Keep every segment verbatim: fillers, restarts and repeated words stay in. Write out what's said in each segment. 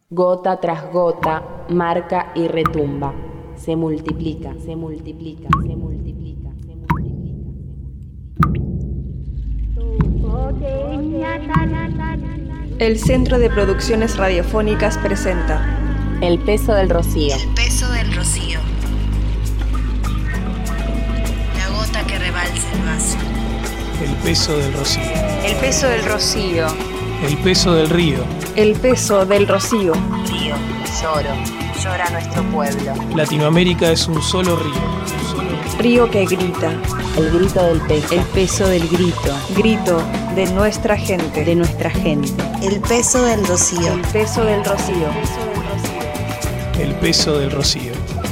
Gota tras gota, marca y retumba. Se multiplica, se multiplica, se multiplica, se multiplica. El Centro de Producciones Radiofónicas presenta El peso del rocío. El peso del rocío. La gota que rebalsa el vaso. El peso del rocío. El peso del rocío. El peso del río. El peso del rocío. Río, lloro, llora nuestro pueblo. Latinoamérica es un solo río. Un solo río. Río que grita. El grito del peso. El peso del grito. Grito de nuestra gente. De nuestra gente. El peso del rocío. El peso del rocío. El peso del rocío.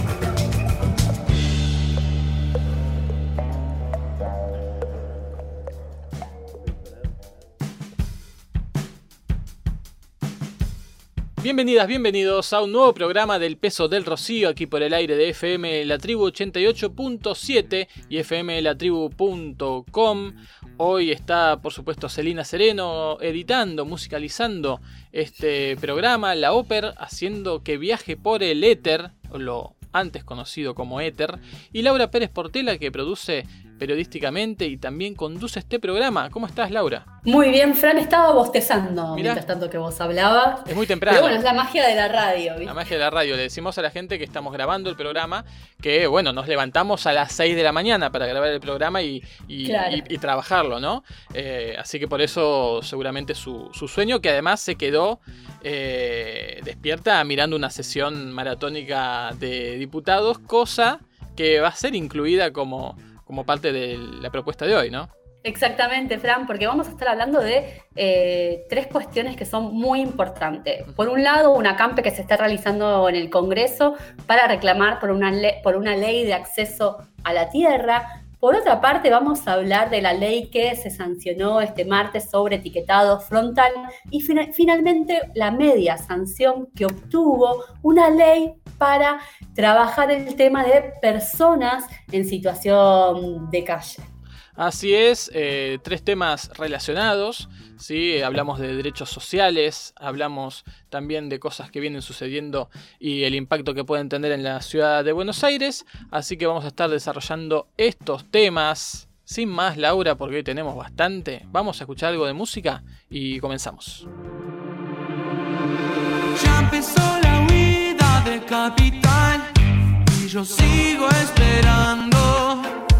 Bienvenidas, bienvenidos a un nuevo programa del Peso del Rocío, aquí por el aire de F M La Tribu ochenta y ocho punto siete y f m la tribu punto com. Hoy está, por supuesto, Celina Sereno editando, musicalizando este programa, la ópera, haciendo que viaje por el éter, lo antes conocido como éter, y Laura Pérez Portela, que produce periodísticamente y también conduce este programa. ¿Cómo estás, Laura? Muy bien, Fran, estaba bostezando Mirá. mientras tanto que vos hablabas. Es muy temprano. Pero bueno, es la magia de la radio, ¿viste? La magia de la radio. Le decimos a la gente que estamos grabando el programa, que bueno, nos levantamos a las seis de la mañana para grabar el programa y, y, Claro. y, y trabajarlo, ¿no? Eh, así que por eso seguramente su, su sueño, que además se quedó eh, despierta mirando una sesión maratónica de diputados, cosa que va a ser incluida como, como parte de la propuesta de hoy, ¿no? Exactamente, Fran, porque vamos a estar hablando de eh, tres cuestiones que son muy importantes. Por un lado, un acampe que se está realizando en el Congreso para reclamar por una, le- por una ley de acceso a la tierra. Por otra parte, vamos a hablar de la ley que se sancionó este martes sobre etiquetado frontal y fina- finalmente la media sanción que obtuvo una ley para trabajar el tema de personas en situación de calle. Así es, eh, tres temas relacionados, ¿sí? Hablamos de derechos sociales, hablamos también de cosas que vienen sucediendo y el impacto que pueden tener en la ciudad de Buenos Aires, así que vamos a estar desarrollando estos temas. Sin más, Laura, porque hoy tenemos bastante, vamos a escuchar algo de música y comenzamos. Ya empezó la huida de Capital y yo sigo esperando.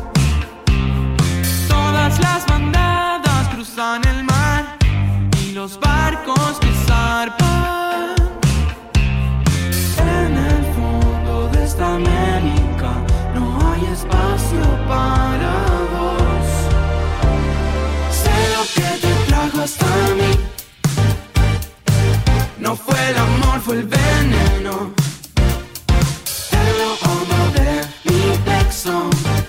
Todas las bandadas cruzan el mar y los barcos que zarpan. En el fondo de esta América no hay espacio para vos. Sé lo que te trajo hasta mí. No fue el amor, fue el veneno. En lo hondo de mi pecho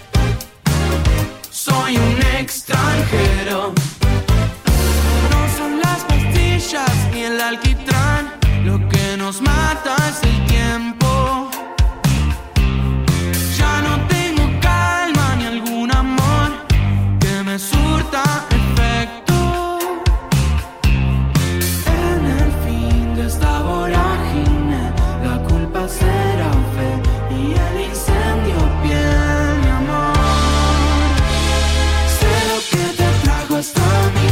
soy un extranjero. No son las pastillas ni el alquitrán, lo que nos mata es el tiempo. Ya no tengo calma ni algún amor que me surta efecto. En el fin de esta vorágine, la culpa será fe y el incendio piel, mi amor. Hasta mí.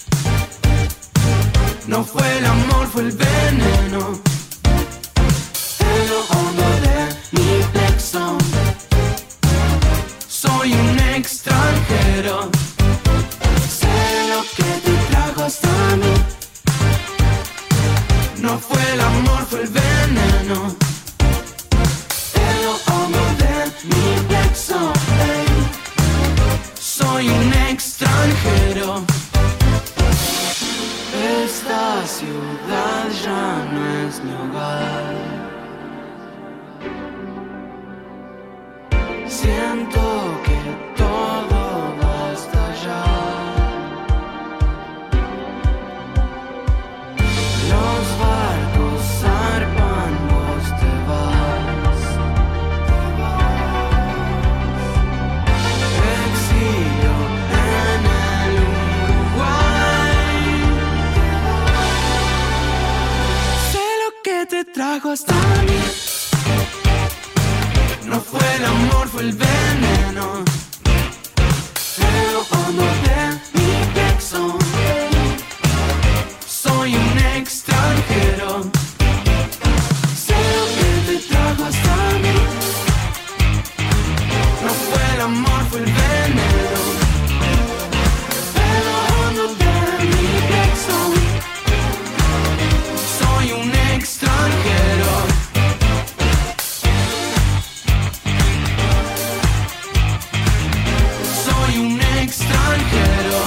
No fue el amor, fue el veneno. En lo hondo de mi plexo soy un extranjero. Sé lo que te trajo hasta mí. No fue el amor, fue el veneno. En lo hondo de mi plexo, hey. Soy un extranjero. Esta ciudad ya no es mi hogar. Siento que todo va a estallar. Los barcos zarpan, vos te vas. Exilio en el Uruguay. Sé lo que te trajo hasta mí. No fue el amor, fue el veneno. El amor de mi plexo. Soy un extranjero. Sé lo que te trajo hasta mí. No fue el amor, fue el veneno. El amor de mi plexo. Soy un extranjero. Soy un extranjero.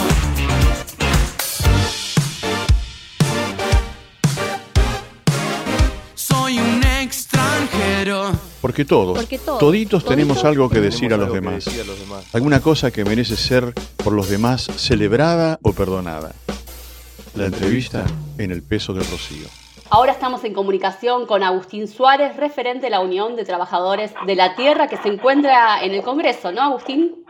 Soy un extranjero. Porque todos, Porque todos, toditos tenemos toditos algo que decir a Tenemos los algo que demás. decir a los demás. Alguna cosa que merece ser por los demás celebrada o perdonada. La entrevista en El Peso del Rocío. Ahora estamos en comunicación con Agustín Suárez, referente de la Unión de Trabajadores de la Tierra, que se encuentra en el Congreso, ¿no, Agustín?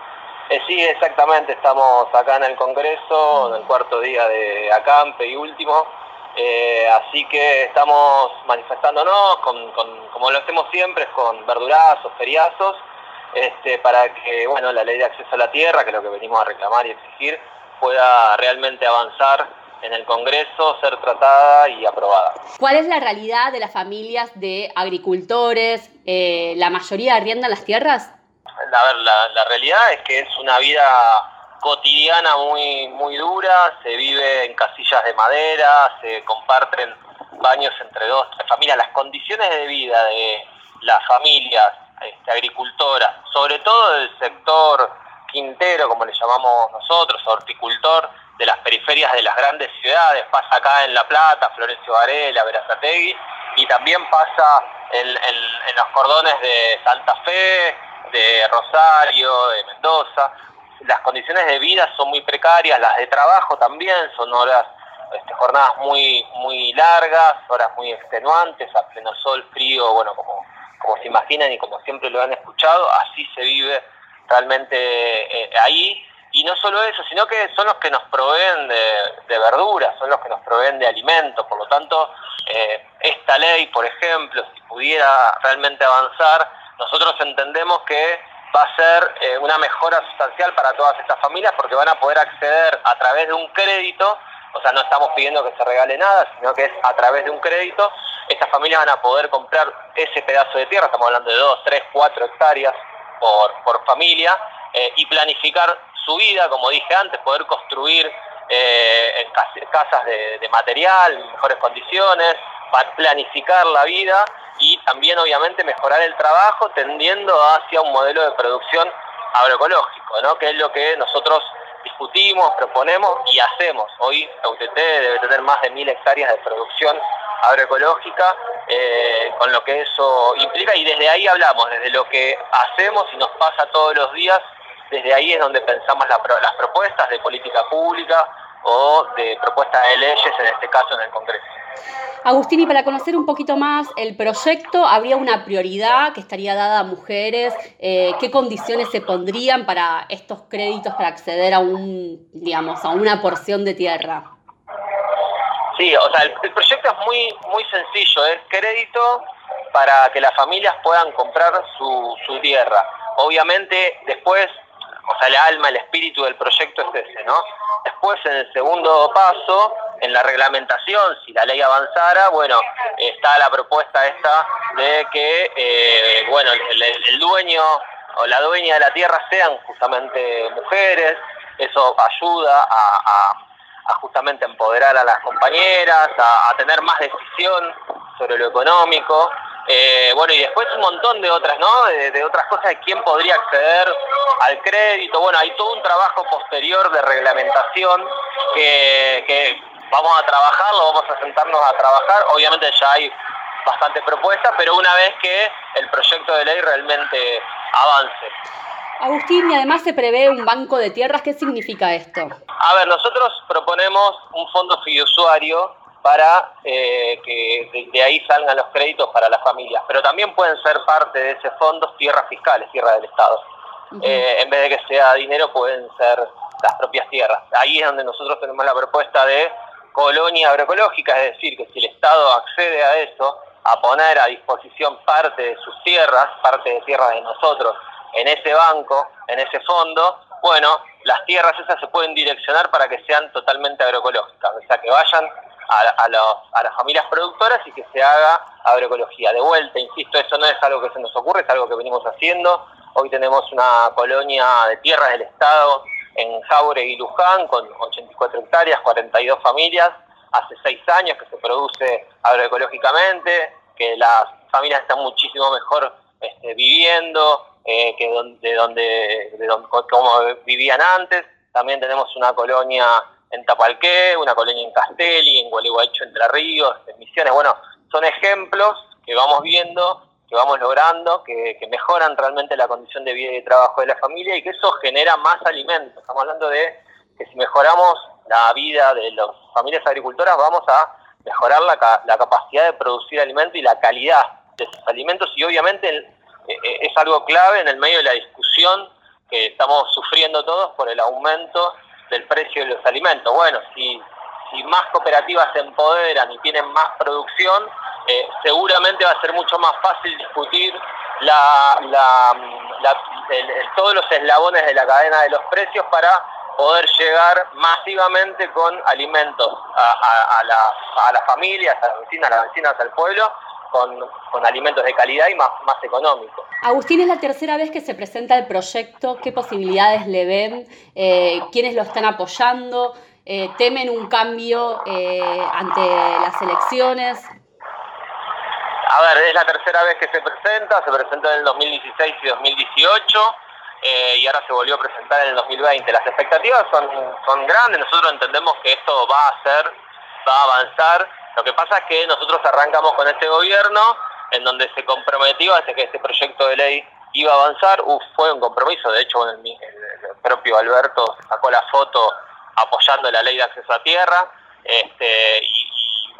Eh, sí, exactamente, estamos acá en el Congreso, en el cuarto día de acampe y último, eh, así que estamos manifestándonos, con, con, como lo hacemos siempre, con verdurazos, feriazos, este, para que bueno, la ley de acceso a la tierra, que es lo que venimos a reclamar y exigir, pueda realmente avanzar en el Congreso, ser tratada y aprobada. ¿Cuál es la realidad de las familias de agricultores? Eh, ¿La mayoría arriendan las tierras? A ver, la, la realidad es que es una vida cotidiana muy, muy dura, se vive en casillas de madera, se comparten baños entre dos, tres familias. Las condiciones de vida de las familias este, agricultoras, sobre todo del sector quintero, como le llamamos nosotros, horticultor, de las periferias de las grandes ciudades, pasa acá en La Plata, Florencio Varela, Berazategui, y también pasa en, en, en los cordones de Santa Fe, de Rosario, de Mendoza. Las condiciones de vida son muy precarias, las de trabajo también, son horas, este, jornadas muy muy largas, horas muy extenuantes, a pleno sol, frío, bueno, como, como se imaginan y como siempre lo han escuchado, así se vive realmente eh, ahí. Y no solo eso, sino que son los que nos proveen de, de verduras, son los que nos proveen de alimentos. Por lo tanto, eh, esta ley, por ejemplo, si pudiera realmente avanzar, nosotros entendemos que va a ser eh, una mejora sustancial para todas estas familias, porque van a poder acceder a través de un crédito, o sea, no estamos pidiendo que se regale nada, sino que es a través de un crédito. Estas familias van a poder comprar ese pedazo de tierra, estamos hablando de dos, tres, cuatro hectáreas por, por familia, eh, y planificar su vida, como dije antes, poder construir eh, en casas de, de material, en mejores condiciones, para planificar la vida y también obviamente mejorar el trabajo tendiendo hacia un modelo de producción agroecológico, ¿no? Que es lo que nosotros discutimos, proponemos y hacemos. Hoy la U T T debe tener más de mil hectáreas de producción agroecológica, eh, con lo que eso implica, y desde ahí hablamos, desde lo que hacemos y nos pasa todos los días. Desde ahí es donde pensamos la, las propuestas de política pública o de propuestas de leyes, en este caso en el Congreso. Agustín, y para conocer un poquito más el proyecto, ¿habría una prioridad que estaría dada a mujeres? Eh, ¿Qué condiciones se pondrían para estos créditos para acceder a un, digamos, a una porción de tierra? Sí, o sea, el, el proyecto es muy, muy sencillo, es crédito para que las familias puedan comprar su, su tierra. Obviamente, después, o sea, el alma, el espíritu del proyecto es ese, ¿no? Después, en el segundo paso, en la reglamentación, si la ley avanzara, bueno, está la propuesta esta de que, eh, bueno, el, el dueño o la dueña de la tierra sean justamente mujeres. Eso ayuda a, a, a justamente empoderar a las compañeras, a, a tener más decisión sobre lo económico. Eh, bueno, y después un montón de otras, ¿no? De, de otras cosas de quién podría acceder al crédito. Bueno, hay todo un trabajo posterior de reglamentación que, que vamos a trabajarlo, vamos a sentarnos a trabajar. Obviamente ya hay bastante propuesta, pero una vez que el proyecto de ley realmente avance. Agustín, y además se prevé un banco de tierras. ¿Qué significa esto? A ver, nosotros proponemos un fondo fiduciario para eh, que de, de ahí salgan los créditos para las familias, pero también pueden ser parte de ese fondo tierras fiscales, tierras del Estado. Uh-huh. Eh, en vez de que sea dinero, pueden ser las propias tierras. Ahí es donde nosotros tenemos la propuesta de colonia agroecológica, es decir, que si el Estado accede a eso, a poner a disposición parte de sus tierras, parte de tierras de nosotros, en ese banco, en ese fondo, bueno, las tierras esas se pueden direccionar para que sean totalmente agroecológicas, o sea, que vayan a, a, los, a las familias productoras y que se haga agroecología. De vuelta, insisto, eso no es algo que se nos ocurre, es algo que venimos haciendo. Hoy tenemos una colonia de tierras del Estado en Jauregui y Luján con ochenta y cuatro hectáreas, cuarenta y dos familias, hace seis años que se produce agroecológicamente, que las familias están muchísimo mejor este, viviendo, eh, que de donde, de donde como vivían antes. También tenemos una colonia en Tapalqué, una colonia en Castelli, en Gualeguaychú, Entre Ríos, en Misiones. Bueno, son ejemplos que vamos viendo, que vamos logrando, que, que mejoran realmente la condición de vida y de trabajo de la familia y que eso genera más alimentos. Estamos hablando de que si mejoramos la vida de las familias agricultoras vamos a mejorar la, la capacidad de producir alimentos y la calidad de esos alimentos, y obviamente eh, es algo clave en el medio de la discusión que estamos sufriendo todos por el aumento del precio de los alimentos. Bueno, si, si más cooperativas se empoderan y tienen más producción, eh, seguramente va a ser mucho más fácil discutir la, la, la, el, el, todos los eslabones de la cadena de los precios para poder llegar masivamente con alimentos a, a, a, la, a las familias, a las vecinas, a las vecinas, al pueblo, con, con alimentos de calidad y más, más económicos. Agustín, es la tercera vez que se presenta el proyecto. ¿Qué posibilidades le ven? Eh, ¿Quiénes lo están apoyando? Eh, ¿Temen un cambio eh, ante las elecciones? A ver, es la tercera vez que se presenta, se presentó en el dos mil dieciséis y dos mil dieciocho, eh, y ahora se volvió a presentar en el dos mil veinte. Las expectativas son, son grandes, nosotros entendemos que esto va a ser, va a avanzar. Lo que pasa es que nosotros arrancamos con este gobierno, en donde se comprometió a que este proyecto de ley iba a avanzar. Uf, fue un compromiso, de hecho el, el propio Alberto sacó la foto apoyando la ley de acceso a tierra, este, y,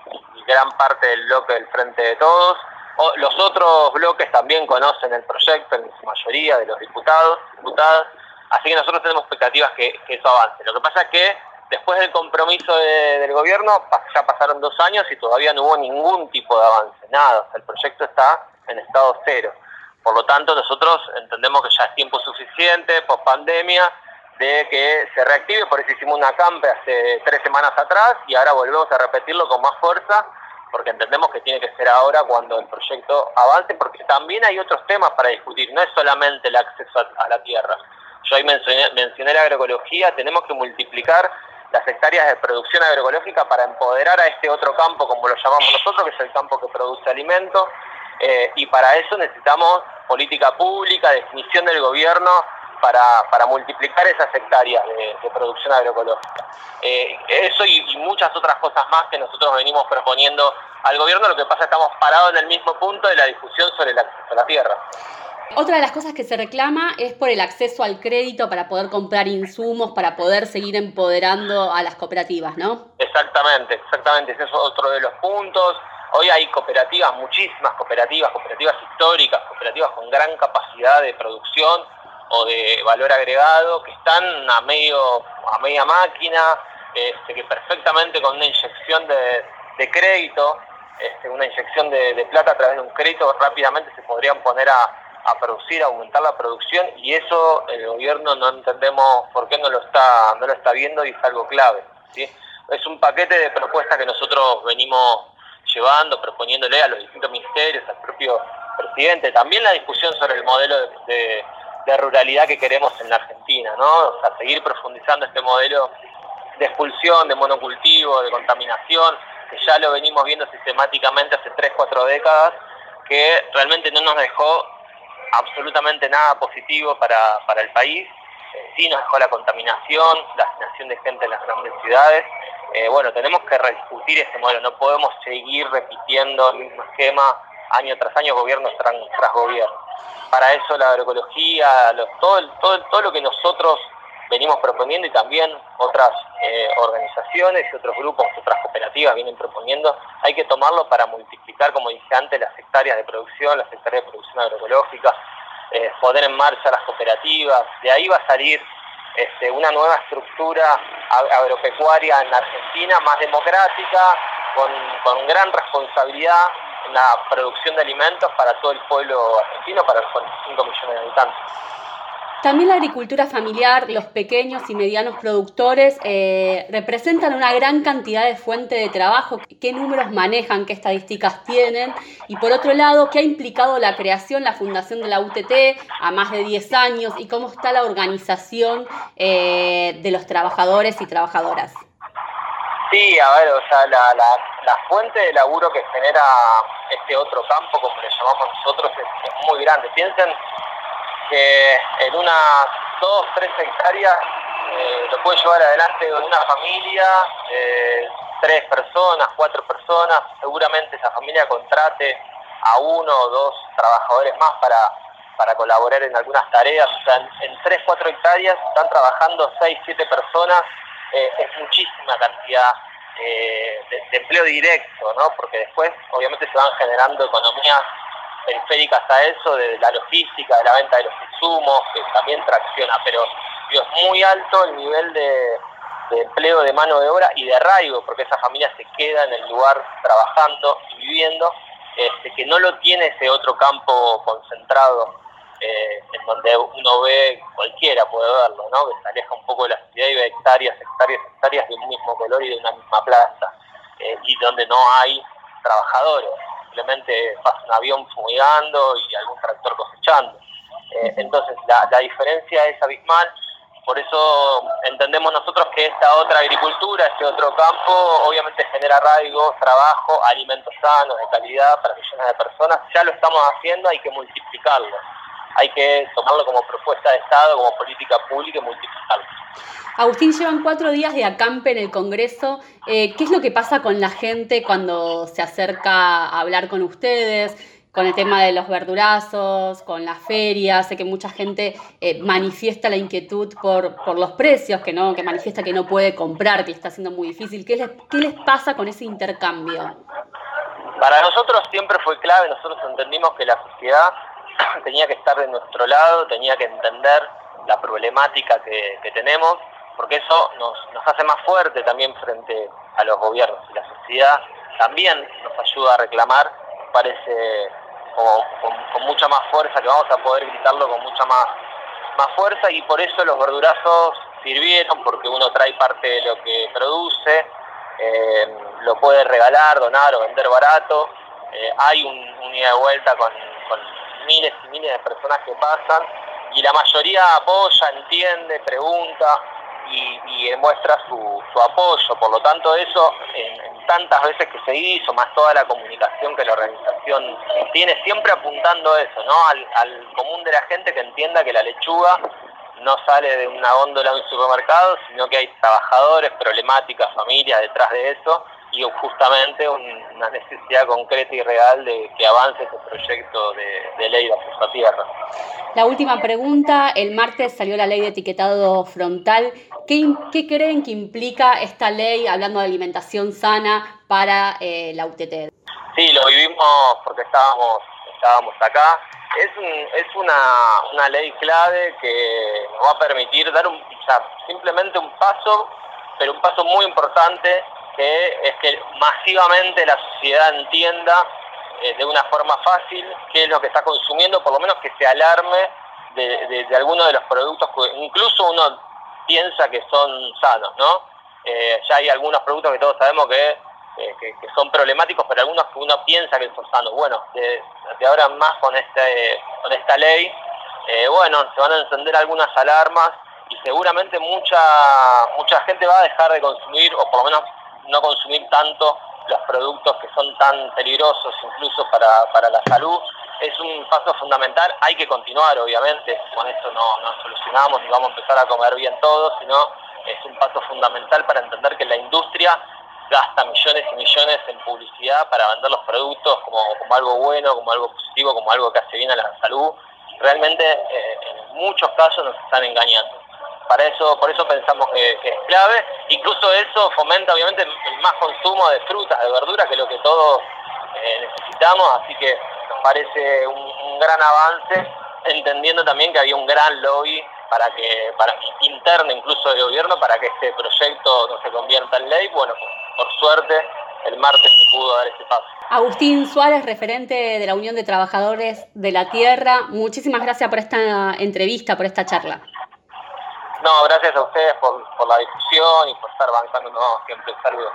y gran parte del bloque del Frente de Todos. O, los otros bloques también conocen el proyecto, en su mayoría de los diputados, diputadas, así que nosotros tenemos expectativas que, que eso avance. Lo que pasa es que después del compromiso de, del gobierno, ya pasaron dos años y todavía no hubo ningún tipo de avance, nada. O sea, el proyecto está en estado cero. Por lo tanto, nosotros entendemos que ya es tiempo suficiente, post pandemia, de que se reactive. Por eso hicimos una acampe hace tres semanas atrás y ahora volvemos a repetirlo con más fuerza, porque entendemos que tiene que ser ahora cuando el proyecto avance, porque también hay otros temas para discutir, no es solamente el acceso a, a la tierra. Yo ahí mencioné, mencioné la agroecología, tenemos que multiplicar las hectáreas de producción agroecológica para empoderar a este otro campo, como lo llamamos nosotros, que es el campo que produce alimentos, eh, y para eso necesitamos política pública, definición del gobierno para, para multiplicar esas hectáreas de, de producción agroecológica. Eh, eso y, y muchas otras cosas más que nosotros venimos proponiendo al gobierno. Lo que pasa es que estamos parados en el mismo punto de la discusión sobre el acceso a la tierra. Otra de las cosas que se reclama es por el acceso al crédito para poder comprar insumos, para poder seguir empoderando a las cooperativas, ¿no? Exactamente, exactamente. Ese es otro de los puntos. Hoy hay cooperativas, muchísimas cooperativas, cooperativas históricas, cooperativas con gran capacidad de producción o de valor agregado, que están a medio a media máquina, este, que perfectamente con una inyección de, de crédito, este, una inyección de, de plata a través de un crédito, rápidamente se podrían poner a a producir, a aumentar la producción, y eso el gobierno no entendemos por qué no lo está no lo está viendo, y es algo clave, ¿sí? Es un paquete de propuestas que nosotros venimos llevando, proponiéndole a los distintos ministerios, al propio presidente, también la discusión sobre el modelo de, de, de ruralidad que queremos en la Argentina, ¿no? O sea, seguir profundizando este modelo de expulsión, de monocultivo, de contaminación, que ya lo venimos viendo sistemáticamente hace tres, cuatro décadas, que realmente no nos dejó absolutamente nada positivo para, para el país. Eh, sí nos dejó la contaminación, la hacinación de gente en las grandes ciudades. Eh, bueno, tenemos que rediscutir ese modelo, no podemos seguir repitiendo el mismo esquema año tras año, gobierno tras, tras gobierno. Para eso la agroecología, los, todo, el, todo, el, todo lo que nosotros venimos proponiendo, y también otras eh, organizaciones y otros grupos, otras cooperativas vienen proponiendo, hay que tomarlo para multiplicar, como dije antes, las hectáreas de producción, las hectáreas de producción agroecológica, eh, poner en marcha las cooperativas. De ahí va a salir este, una nueva estructura agropecuaria en Argentina, más democrática, con, con gran responsabilidad en la producción de alimentos para todo el pueblo argentino, para los cuarenta y cinco millones de habitantes. También la agricultura familiar, los pequeños y medianos productores eh, representan una gran cantidad de fuentes de trabajo. ¿Qué números manejan? ¿Qué estadísticas tienen? Y por otro lado, ¿qué ha implicado la creación, la fundación de la U T T a más de diez años? ¿Y cómo está la organización eh, de los trabajadores y trabajadoras? Sí, a ver, o sea, la, la, la fuente de laburo que genera este otro campo, como le llamamos nosotros, es, es muy grande. Piensen que en unas dos, tres hectáreas eh, lo puede llevar adelante una familia, eh, tres personas, cuatro personas, seguramente esa familia contrate a uno o dos trabajadores más para, para colaborar en algunas tareas. O sea, en, en tres, cuatro hectáreas están trabajando seis, siete personas, eh, es muchísima cantidad eh, de, de empleo directo, ¿no? Porque después obviamente se van generando economías periféricas a eso, de la logística, de la venta de los insumos, que también tracciona, pero digo, es muy alto el nivel de, de empleo de mano de obra y de arraigo, porque esa familia se queda en el lugar trabajando y viviendo, este, que no lo tiene ese otro campo concentrado, eh, en donde uno ve, cualquiera puede verlo, ¿no? Que se aleja un poco de la ciudad y ve hectáreas, hectáreas, hectáreas de un mismo color y de una misma plaza, eh, y donde no hay trabajadores. Simplemente pasa un avión fumigando y algún tractor cosechando. Eh, entonces la, la diferencia es abismal, por eso entendemos nosotros que esta otra agricultura, este otro campo, obviamente genera arraigo, trabajo, alimentos sanos, de calidad para millones de personas. Ya lo estamos haciendo, hay que multiplicarlo. Hay que tomarlo como propuesta de Estado, como política pública y multiplicarlo. Agustín, llevan cuatro días de acampe en el Congreso. Eh, ¿Qué es lo que pasa con la gente cuando se acerca a hablar con ustedes? Con el tema de los verdurazos, con las ferias. Sé que mucha gente eh, manifiesta la inquietud por, por los precios, que no, que manifiesta que no puede comprar, que está siendo muy difícil. ¿Qué les, qué les pasa con ese intercambio? Para nosotros siempre fue clave, nosotros entendimos que la sociedad tenía que estar de nuestro lado, tenía que entender la problemática que, que tenemos, porque eso nos, nos hace más fuerte también frente a los gobiernos. Y la sociedad también nos ayuda a reclamar, parece como, con, con mucha más fuerza, que vamos a poder gritarlo con mucha más, más fuerza, y por eso los verdurazos sirvieron, porque uno trae parte de lo que produce, eh, lo puede regalar, donar o vender barato, eh, hay un, un ida de vuelta con, con miles y miles de personas que pasan, y la mayoría apoya, entiende, pregunta y, y demuestra su, su apoyo. Por lo tanto, eso en, en tantas veces que se hizo, más toda la comunicación que la organización tiene, siempre apuntando a eso, ¿no? Al, al común de la gente, que entienda que la lechuga no sale de una góndola de un supermercado, sino que hay trabajadores, problemáticas, familias detrás de eso, y justamente un, una necesidad concreta y real de que avance este proyecto de, de ley de acceso a tierra. La última pregunta, el martes salió la ley de etiquetado frontal. ¿Qué, qué creen que implica esta ley, hablando de alimentación sana, para eh, la U T T? Sí, lo vivimos porque estábamos, estábamos acá. Es, un, es una, una ley clave que nos va a permitir dar un, o sea, simplemente un paso, pero un paso muy importante, que es que masivamente la sociedad entienda eh, de una forma fácil qué es lo que está consumiendo, por lo menos que se alarme de, de, de algunos de los productos que incluso uno piensa que son sanos, ¿no? Eh, ya hay algunos productos que todos sabemos que, eh, que, que son problemáticos, pero algunos que uno piensa que son sanos. Bueno, de, de ahora en más con, este, con esta ley, eh, bueno, se van a encender algunas alarmas y seguramente mucha, mucha gente va a dejar de consumir, o por lo menos no consumir tanto los productos que son tan peligrosos incluso para, para la salud. Es un paso fundamental, hay que continuar obviamente, con esto no, no solucionamos ni vamos a empezar a comer bien todos, sino es un paso fundamental para entender que la industria gasta millones y millones en publicidad para vender los productos como, como algo bueno, como algo positivo, como algo que hace bien a la salud. Realmente eh, en muchos casos nos están engañando. Para eso, por eso pensamos que, que es clave. Incluso eso fomenta obviamente el más consumo de frutas, de verduras, que es lo que todos eh, necesitamos, así que nos parece un, un gran avance, entendiendo también que había un gran lobby para que, para interno incluso del gobierno, para que este proyecto no se convierta en ley. Bueno, por suerte el martes pudo dar ese paso. Agustín Suárez, referente de la Unión de Trabajadores de la Tierra, muchísimas gracias por esta entrevista, por esta charla. No, gracias a ustedes por, por la difusión y por estar bancándonos siempre. Saludos.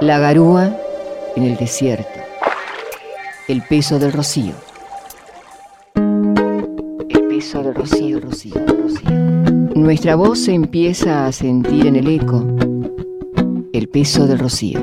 La garúa en el desierto. El peso del rocío. El peso del rocío, rocío, rocío. Nuestra voz se empieza a sentir en el eco. El peso del rocío.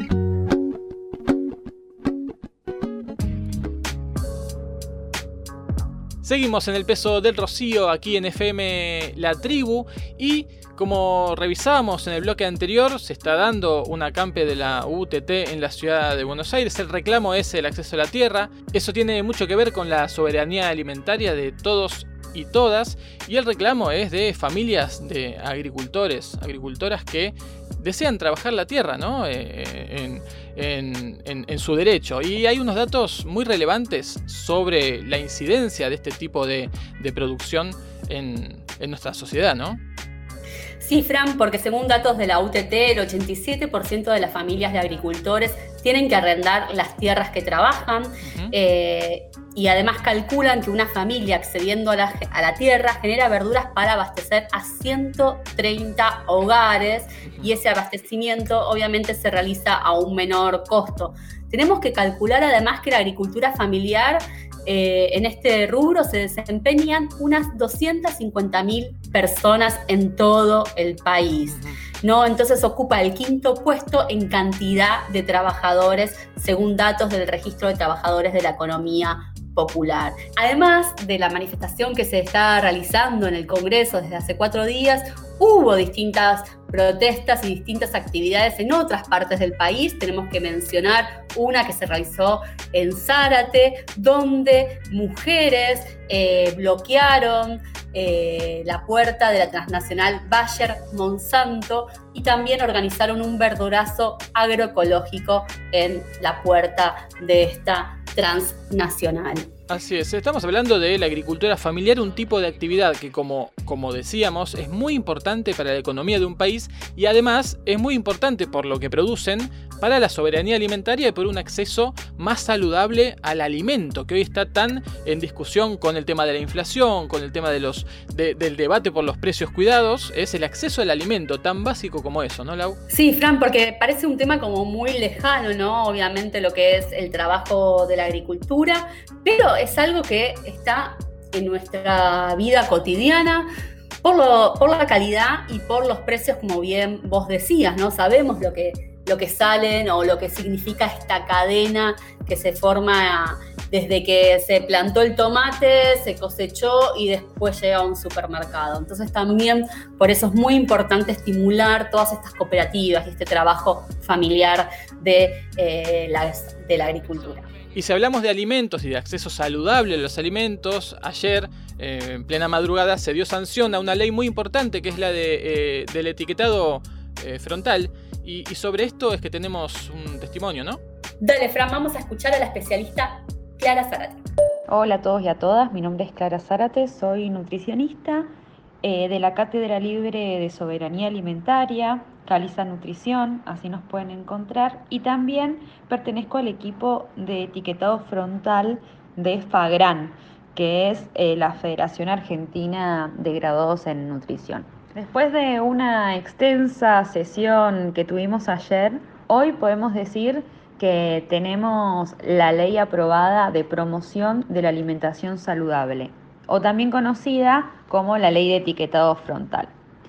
Seguimos en el peso del rocío aquí en F M La Tribu y como revisábamos en el bloque anterior, se está dando un acampe de la U T T en la ciudad de Buenos Aires. El reclamo es el acceso a la tierra. Eso tiene mucho que ver con la soberanía alimentaria de todos y todas. Y el reclamo es de familias de agricultores, agricultoras que desean trabajar la tierra, ¿no? Eh, en, en, en, en su derecho. Y hay unos datos muy relevantes sobre la incidencia de este tipo de, de producción en, en nuestra sociedad, ¿no? Sí, Fran, porque según datos de la U T T, el ochenta y siete por ciento de las familias de agricultores tienen que arrendar las tierras que trabajan. Uh-huh. eh, y además calculan que una familia accediendo a la, a la tierra genera verduras para abastecer a ciento treinta hogares. Uh-huh. Y ese abastecimiento obviamente se realiza a un menor costo. Tenemos que calcular además que la agricultura familiar Eh, en este rubro se desempeñan unas doscientas cincuenta mil personas en todo el país, ¿no? Entonces ocupa el quinto puesto en cantidad de trabajadores según datos del Registro de Trabajadores de la Economía Popular. Además de la manifestación que se está realizando en el Congreso desde hace cuatro días, hubo distintas protestas y distintas actividades en otras partes del país. Tenemos que mencionar una que se realizó en Zárate, donde mujeres eh, bloquearon eh, la puerta de la transnacional Bayer Monsanto y también organizaron un verduраzo agroecológico en la puerta de esta transnacional. Así es, estamos hablando de la agricultura familiar, un tipo de actividad que como, como decíamos es muy importante para la economía de un país y además es muy importante por lo que producen para la soberanía alimentaria y por un acceso más saludable al alimento que hoy está tan en discusión con el tema de la inflación, con el tema de los, de, del debate por los precios cuidados. Es el acceso al alimento tan básico como eso, ¿no, Lau? Sí, Fran, porque parece un tema como muy lejano, ¿no? Obviamente lo que es el trabajo de la agricultura, pero es algo que está en nuestra vida cotidiana por, lo, por la calidad y por los precios, como bien vos decías, ¿no? Sabemos lo que, lo que salen o lo que significa esta cadena que se forma desde que se plantó el tomate, se cosechó y después llega a un supermercado. Entonces también por eso es muy importante estimular todas estas cooperativas y este trabajo familiar de, eh, la, de la agricultura. Y si hablamos de alimentos y de acceso saludable a los alimentos, ayer, eh, en plena madrugada, se dio sanción a una ley muy importante que es la de, eh, del etiquetado eh, frontal. Y, y sobre esto es que tenemos un testimonio, ¿no? Dale, Fran, vamos a escuchar a la especialista Clara Zárate. Hola a todos y a todas, mi nombre es Clara Zárate, soy nutricionista eh, de la Cátedra Libre de Soberanía Alimentaria, Caliza Nutrición, así nos pueden encontrar, y también pertenezco al equipo de etiquetado frontal de FAGRAN, que es eh, la Federación Argentina de Graduados en Nutrición. Después de una extensa sesión que tuvimos ayer, hoy podemos decir que tenemos la ley aprobada de promoción de la alimentación saludable, o también conocida como la ley de etiquetado frontal.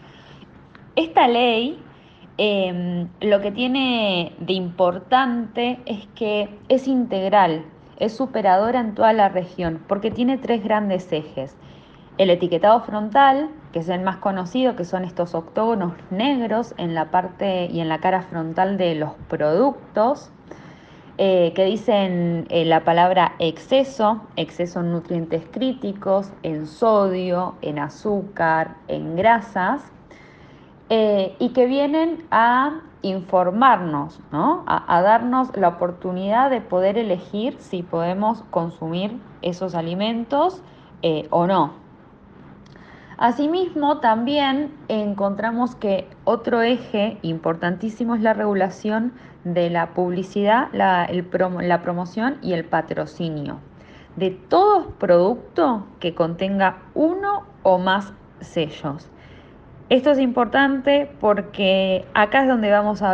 Esta ley Eh, lo que tiene de importante es que es integral, es superadora en toda la región, porque tiene tres grandes ejes. El etiquetado frontal, que es el más conocido, que son estos octógonos negros en la parte y en la cara frontal de los productos, eh, que dicen eh, la palabra exceso, exceso en nutrientes críticos, en sodio, en azúcar, en grasas, Eh, y que vienen a informarnos, ¿no? a, a darnos la oportunidad de poder elegir si podemos consumir esos alimentos eh, o no. Asimismo, también encontramos que otro eje importantísimo es la regulación de la publicidad, la, el promo, la promoción y el patrocinio de todo producto que contenga uno o más sellos. Esto es importante porque acá es donde vamos a ver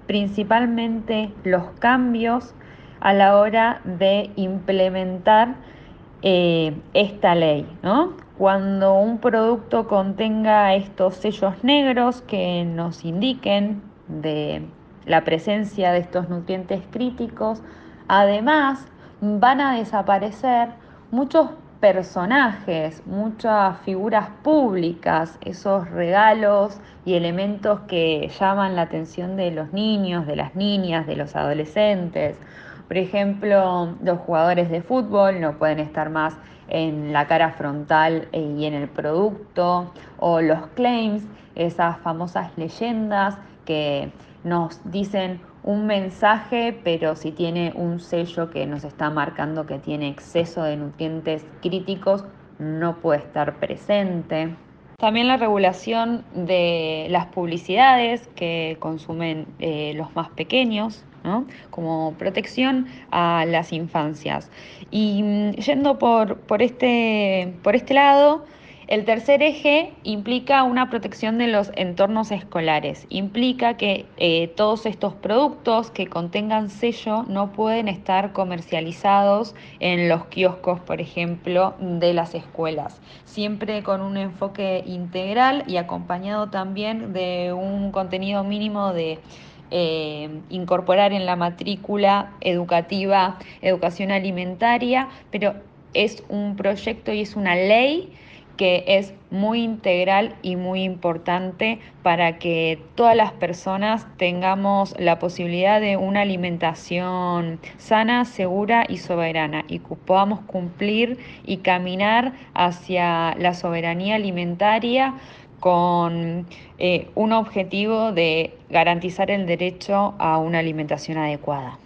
principalmente los cambios a la hora de implementar eh, esta ley, ¿no? Cuando un producto contenga estos sellos negros que nos indiquen de la presencia de estos nutrientes críticos, además van a desaparecer muchos personajes, muchas figuras públicas, esos regalos y elementos que llaman la atención de los niños, de las niñas, de los adolescentes. Por ejemplo, los jugadores de fútbol no pueden estar más en la cara frontal y en el producto, o los claims, esas famosas leyendas que nos dicen un mensaje, pero si tiene un sello que nos está marcando que tiene exceso de nutrientes críticos, no puede estar presente. También la regulación de las publicidades que consumen eh, los más pequeños, ¿no? Como protección a las infancias. Y mm, yendo por, por, este, por este lado, el tercer eje implica una protección de los entornos escolares. Implica que eh, todos estos productos que contengan sello no pueden estar comercializados en los kioscos, por ejemplo, de las escuelas. Siempre con un enfoque integral y acompañado también de un contenido mínimo de eh, incorporar en la matrícula educativa, educación alimentaria, pero es un proyecto y es una ley que es muy integral y muy importante para que todas las personas tengamos la posibilidad de una alimentación sana, segura y soberana, y que podamos cumplir y caminar hacia la soberanía alimentaria con eh, un objetivo de garantizar el derecho a una alimentación adecuada.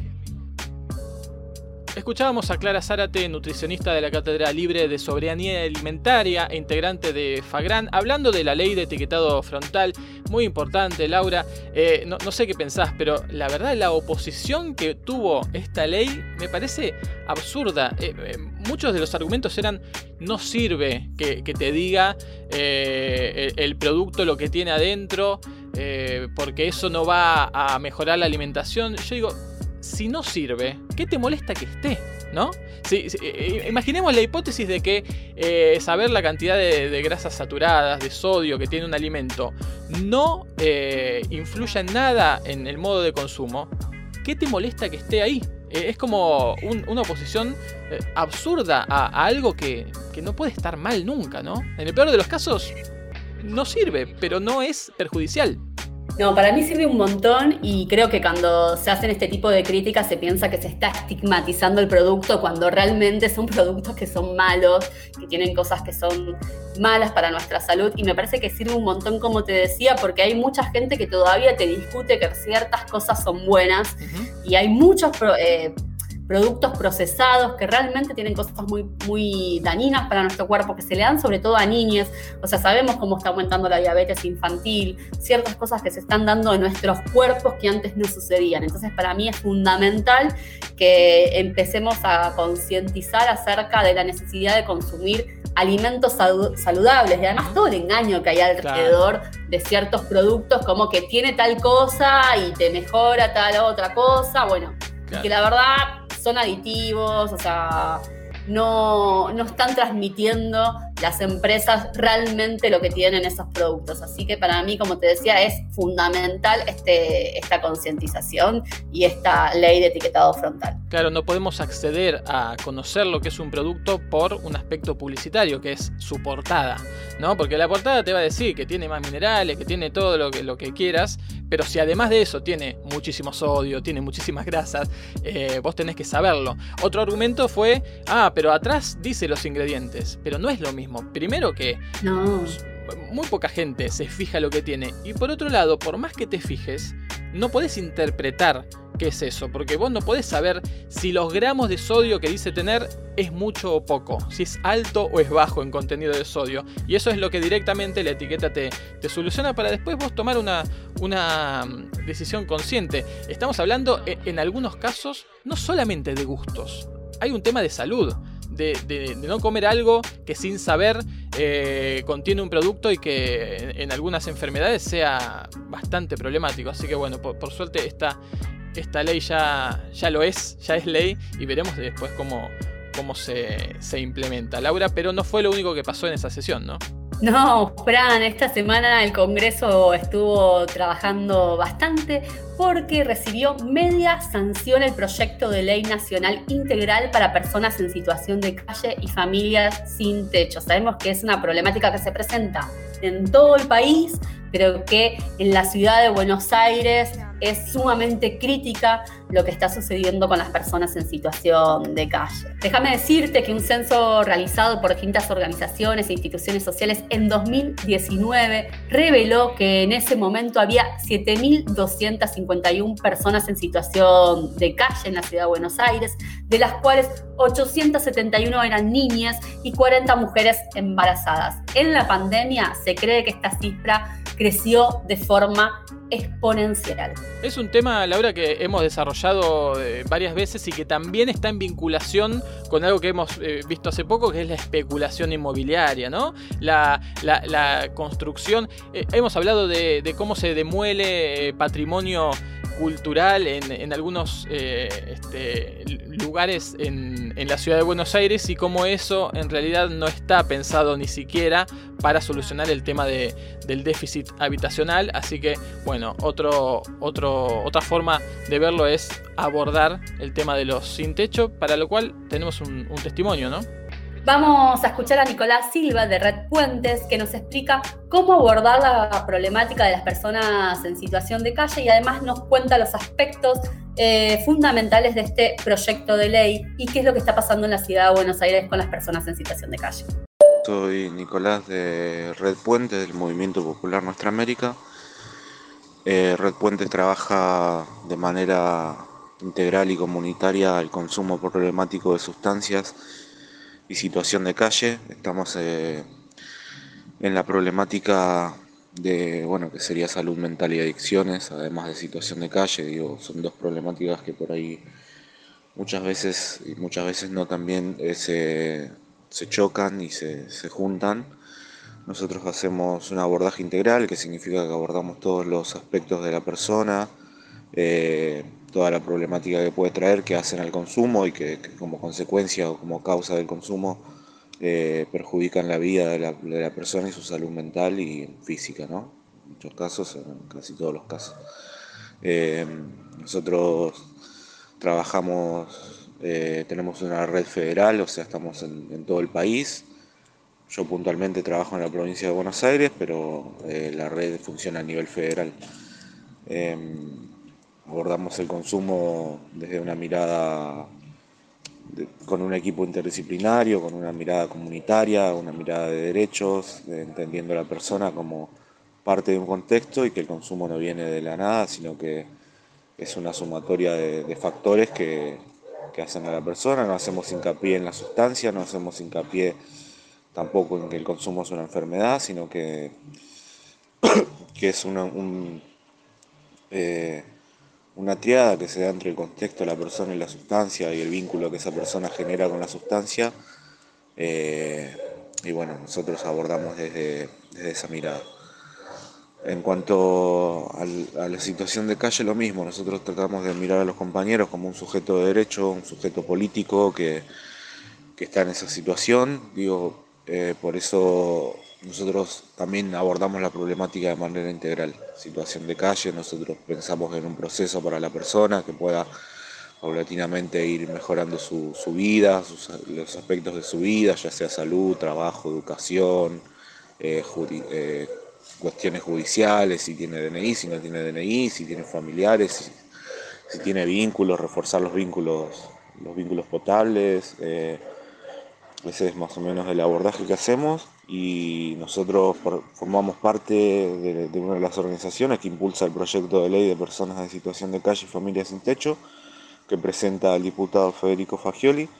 Escuchábamos a Clara Zárate, nutricionista de la Cátedra Libre de Soberanía Alimentaria e integrante de FAGRAN, hablando de la ley de etiquetado frontal. Muy importante, Laura. Eh, no, no sé qué pensás, pero la verdad la oposición que tuvo esta ley me parece absurda. Eh, eh, muchos de los argumentos eran: no sirve que, que te diga eh, el, el producto lo que tiene adentro, eh, porque eso no va a mejorar la alimentación. Yo digo, si no sirve, ¿qué te molesta que esté? ¿No? Si, si, eh, imaginemos la hipótesis de que eh, saber la cantidad de, de grasas saturadas, de sodio que tiene un alimento, no eh, influya en nada en el modo de consumo. ¿Qué te molesta que esté ahí? Eh, es como un, una oposición eh, absurda a, a algo que, que no puede estar mal nunca, ¿no? En el peor de los casos, no sirve, pero no es perjudicial. No, para mí sirve un montón, y creo que cuando se hacen este tipo de críticas se piensa que se está estigmatizando el producto cuando realmente son productos que son malos, que tienen cosas que son malas para nuestra salud, y me parece que sirve un montón, como te decía, porque hay mucha gente que todavía te discute que ciertas cosas son buenas, uh-huh. y hay muchos eh, productos procesados que realmente tienen cosas muy, muy dañinas para nuestro cuerpo, que se le dan sobre todo a niños. O sea, sabemos cómo está aumentando la diabetes infantil, ciertas cosas que se están dando en nuestros cuerpos que antes no sucedían. Entonces, para mí es fundamental que empecemos a concientizar acerca de la necesidad de consumir alimentos saludables, y además todo el engaño que hay alrededor claro. de ciertos productos, como que tiene tal cosa y te mejora tal otra cosa. Bueno, claro. y que la verdad son aditivos, o sea, no, no están transmitiendo las empresas realmente lo que tienen esos productos. Así que para mí, como te decía, es fundamental este, esta concientización y esta ley de etiquetado frontal. Claro, no podemos acceder a conocer lo que es un producto por un aspecto publicitario, que es su portada, ¿no? Porque la portada te va a decir que tiene más minerales, que tiene todo lo que, lo que quieras, pero si además de eso tiene muchísimo sodio, tiene muchísimas grasas, eh, vos tenés que saberlo. Otro argumento fue, ah, pero atrás dice los ingredientes, pero no es lo mismo. Primero que no. muy poca gente se fija lo que tiene, y por otro lado, por más que te fijes, no podés interpretar qué es eso, porque vos no podés saber si los gramos de sodio que dice tener es mucho o poco, si es alto o es bajo en contenido de sodio, y eso es lo que directamente la etiqueta te, te soluciona para después vos tomar una, una decisión consciente. Estamos hablando en, en algunos casos no solamente de gustos, hay un tema de salud. De, de, de no comer algo que sin saber eh, contiene un producto y que en, en algunas enfermedades sea bastante problemático. Así que bueno, por, por suerte esta, esta ley ya, ya lo es, ya es ley, y veremos después cómo, cómo se, se implementa. Laura, pero no fue lo único que pasó en esa sesión, ¿no? No, Fran, esta semana el Congreso estuvo trabajando bastante porque recibió media sanción el proyecto de ley nacional integral para personas en situación de calle y familias sin techo. Sabemos que es una problemática que se presenta en todo el país, pero que en la ciudad de Buenos Aires es sumamente crítica lo que está sucediendo con las personas en situación de calle. Déjame decirte que un censo realizado por distintas organizaciones e instituciones sociales en dos mil diecinueve reveló que en ese momento había siete mil doscientas cincuenta y una personas en situación de calle en la ciudad de Buenos Aires, de las cuales ochocientas setenta y uno eran niñas y cuarenta mujeres embarazadas. En la pandemia se cree que esta cifra creció de forma exponencial. Es un tema, Laura, que hemos desarrollado eh, varias veces y que también está en vinculación con algo que hemos eh, visto hace poco, que es la especulación inmobiliaria, ¿no? La, la, la construcción. Eh, hemos hablado de, de cómo se demuele eh, patrimonio cultural en, en algunos eh, este, lugares en, en la ciudad de Buenos Aires, y cómo eso en realidad no está pensado ni siquiera para solucionar el tema de, del déficit habitacional. Así que, bueno, otro, otro, otra forma de verlo es abordar el tema de los sin techo, para lo cual tenemos un, un testimonio, ¿no? Vamos a escuchar a Nicolás Silva de Red Puentes, que nos explica cómo abordar la problemática de las personas en situación de calle, y además nos cuenta los aspectos eh, fundamentales de este proyecto de ley y qué es lo que está pasando en la ciudad de Buenos Aires con las personas en situación de calle. Soy Nicolás de Red Puentes, del Movimiento Popular Nuestra América. Eh, Red Puentes trabaja de manera integral y comunitaria el consumo problemático de sustancias y situación de calle. Estamos eh, en la problemática de, bueno, que sería salud mental y adicciones, además de situación de calle. Digo, son dos problemáticas que por ahí muchas veces, y muchas veces no también, eh, se, se chocan y se, se juntan. Nosotros hacemos un abordaje integral, que significa que abordamos todos los aspectos de la persona, eh, toda la problemática que puede traer, que hacen al consumo y que, que como consecuencia o como causa del consumo eh, perjudican la vida de la, de la persona y su salud mental y física, ¿no? En muchos casos, en casi todos los casos. Eh, nosotros trabajamos, eh, tenemos una red federal, o sea, estamos en, en todo el país. Yo puntualmente trabajo en la provincia de Buenos Aires, pero eh, la red funciona a nivel federal. Eh, abordamos el consumo desde una mirada de, con un equipo interdisciplinario, con una mirada comunitaria, una mirada de derechos, de, entendiendo a la persona como parte de un contexto y que el consumo no viene de la nada, sino que es una sumatoria de, de factores que, que hacen a la persona. No hacemos hincapié en la sustancia, no hacemos hincapié tampoco en que el consumo es una enfermedad, sino que, que es una, un... Eh, una triada que se da entre el contexto de la persona y la sustancia y el vínculo que esa persona genera con la sustancia, eh, y bueno, nosotros abordamos desde, desde esa mirada. En cuanto al, a la situación de calle, lo mismo, nosotros tratamos de mirar a los compañeros como un sujeto de derecho, un sujeto político que, que está en esa situación. Digo, eh, por eso nosotros también abordamos la problemática de manera integral. Situación de calle, nosotros pensamos en un proceso para la persona que pueda paulatinamente ir mejorando su, su vida, sus, los aspectos de su vida, ya sea salud, trabajo, educación, eh, judi, eh, cuestiones judiciales, si tiene D N I, si no tiene D N I, si tiene familiares, si, si tiene vínculos, reforzar los vínculos, los vínculos potables. Eh, ese es más o menos el abordaje que hacemos. Y nosotros formamos parte de, de una de las organizaciones que impulsa el proyecto de ley de personas en situación de calle y familias sin techo, que presenta el diputado Federico Fagioli,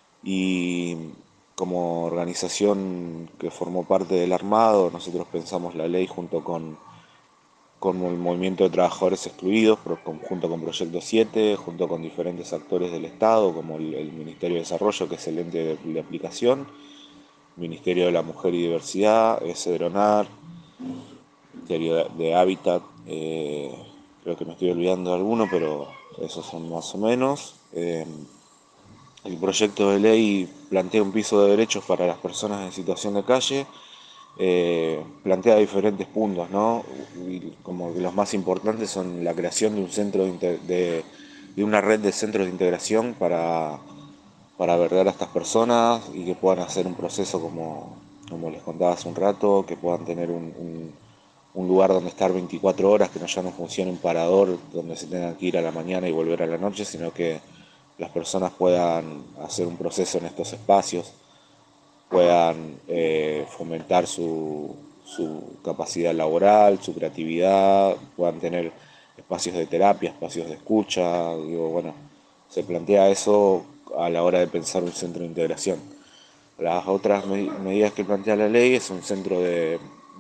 y como organización que formó parte del Armado, nosotros pensamos la ley junto con, con el Movimiento de Trabajadores Excluidos, junto con Proyecto siete, junto con diferentes actores del Estado, como el, el Ministerio de Desarrollo, que es el ente de, de aplicación, Ministerio de la Mujer y Diversidad, Cedronar, Ministerio de, de Hábitat, eh, creo que me estoy olvidando de alguno, pero esos son más o menos. Eh, el proyecto de ley plantea un piso de derechos para las personas en situación de calle, eh, plantea diferentes puntos, ¿no? Y como que los más importantes son la creación de un centro de, de, de una red de centros de integración para, para albergar a estas personas y que puedan hacer un proceso como, como les contaba hace un rato, que puedan tener un, un, un lugar donde estar veinticuatro horas, que no ya no funcione un parador donde se tengan que ir a la mañana y volver a la noche, sino que las personas puedan hacer un proceso en estos espacios, puedan eh, fomentar su, su capacidad laboral, su creatividad, puedan tener espacios de terapia, espacios de escucha. Digo, bueno, se plantea eso a la hora de pensar un centro de integración. Las otras me- medidas que plantea la ley es un centro de,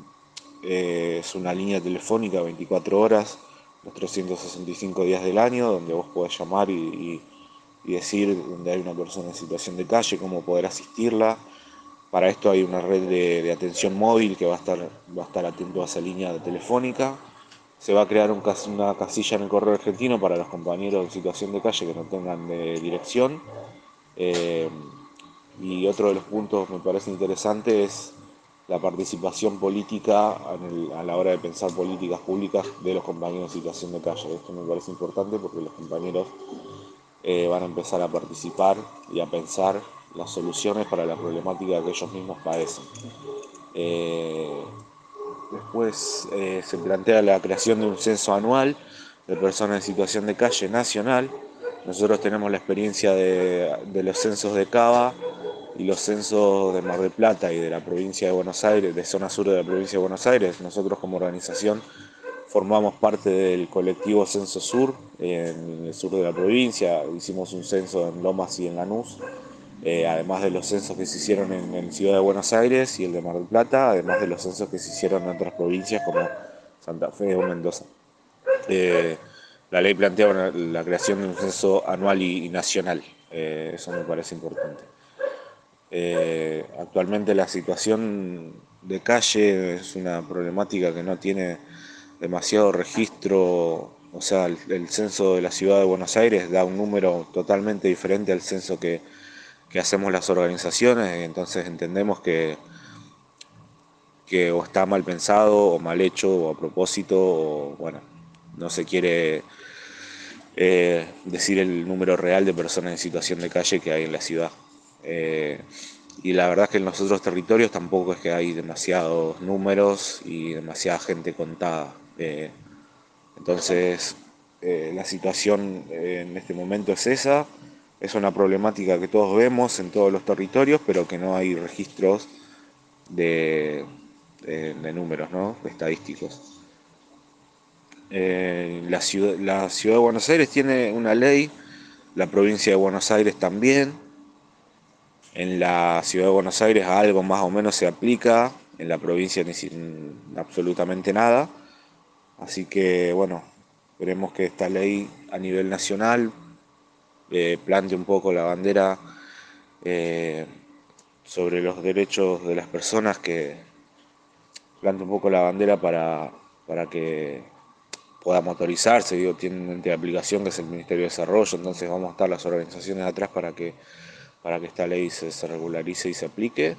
eh, es una línea telefónica veinticuatro horas, los trescientos sesenta y cinco días del año, donde vos podés llamar y, y, y decir dónde hay una persona en situación de calle, cómo poder asistirla. Para esto hay una red de, de atención móvil que va a estar, va a estar atento a esa línea telefónica. Se va a crear un, una casilla en el correo argentino para los compañeros en situación de calle que no tengan de dirección. Eh, y otro de los puntos que me parece interesante es la participación política en el, a la hora de pensar políticas públicas de los compañeros en situación de calle. Esto me parece importante porque los compañeros eh, van a empezar a participar y a pensar las soluciones para la problemática que ellos mismos padecen. Eh, después eh, se plantea la creación de un censo anual de personas en situación de calle nacional. Nosotros tenemos la experiencia de, de los censos de Cava y los censos de Mar del Plata y de la provincia de Buenos Aires, de zona sur de la provincia de Buenos Aires. Nosotros como organización formamos parte del colectivo Censo Sur, en el sur de la provincia. Hicimos un censo en Lomas y en Lanús. Eh, además de los censos que se hicieron en, en Ciudad de Buenos Aires y el de Mar del Plata, además de los censos que se hicieron en otras provincias como Santa Fe o Mendoza. Eh, la ley plantea una, la creación de un censo anual y, y nacional, eh, eso me parece importante. Eh, actualmente la situación de calle es una problemática que no tiene demasiado registro, o sea, el, el censo de la Ciudad de Buenos Aires da un número totalmente diferente al censo que que hacemos las organizaciones, entonces entendemos que, que o está mal pensado, o mal hecho, o a propósito, o bueno, no se quiere eh, decir el número real de personas en situación de calle que hay en la ciudad. Eh, y la verdad es que en los otros territorios tampoco es que hay demasiados números y demasiada gente contada. Eh, entonces, eh, la situación en este momento es esa. Es una problemática que todos vemos en todos los territorios, pero que no hay registros de, de, de números, ¿no? Estadísticos. Eh, la, ciudad, la Ciudad de Buenos Aires tiene una ley, la provincia de Buenos Aires también. En la Ciudad de Buenos Aires algo más o menos se aplica, en la provincia ni sin absolutamente nada. Así que, bueno, esperemos que esta ley a nivel nacional Eh, plante un poco la bandera eh, sobre los derechos de las personas, que plante un poco la bandera para, para que pueda motorizarse. Digo, tiene un ente de aplicación que es el Ministerio de Desarrollo, entonces vamos a estar las organizaciones atrás para que, para que esta ley se, se regularice y se aplique.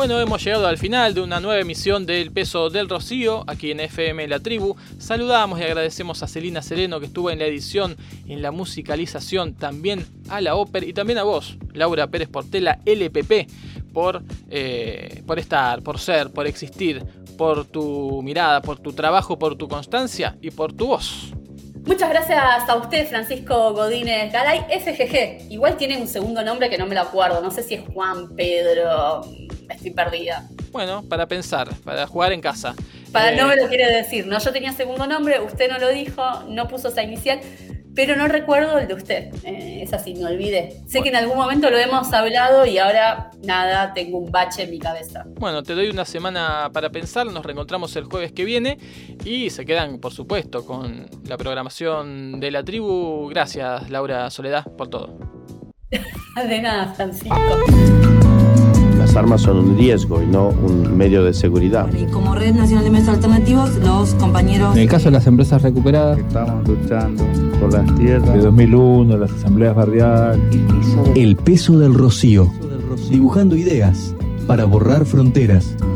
Bueno, hemos llegado al final de una nueva emisión del Peso del Rocío, aquí en F M La Tribu. Saludamos y agradecemos a Celina Sereno, que estuvo en la edición, en la musicalización, también a la ópera y también a vos, Laura Pérez Portela, L P P, por, eh, por estar, por ser, por existir, por tu mirada, por tu trabajo, por tu constancia y por tu voz. Muchas gracias a usted, Francisco Godínez Galay, F G G. Igual tiene un segundo nombre que no me lo acuerdo. No sé si es Juan, Pedro. Estoy perdida. Bueno, para pensar, para jugar en casa. Para eh... no me lo quiere decir, ¿no? Yo tenía segundo nombre, usted no lo dijo, no puso esa inicial, pero no recuerdo el de usted. Eh, es así, me olvidé. Sé bueno. que en algún momento lo hemos hablado y ahora, nada, tengo un bache en mi cabeza. Bueno, te doy una semana para pensar, nos reencontramos el jueves que viene y se quedan, por supuesto, con la programación de La Tribu. Gracias, Laura Soledad, por todo. De nada, Francisco. Las armas son un riesgo y no un medio de seguridad. Y como Red Nacional de Medios Alternativos, los compañeros... En el caso de las empresas recuperadas, estamos luchando por las tierras. De dos mil uno, las asambleas barriales. El peso del rocío. Dibujando ideas para borrar fronteras.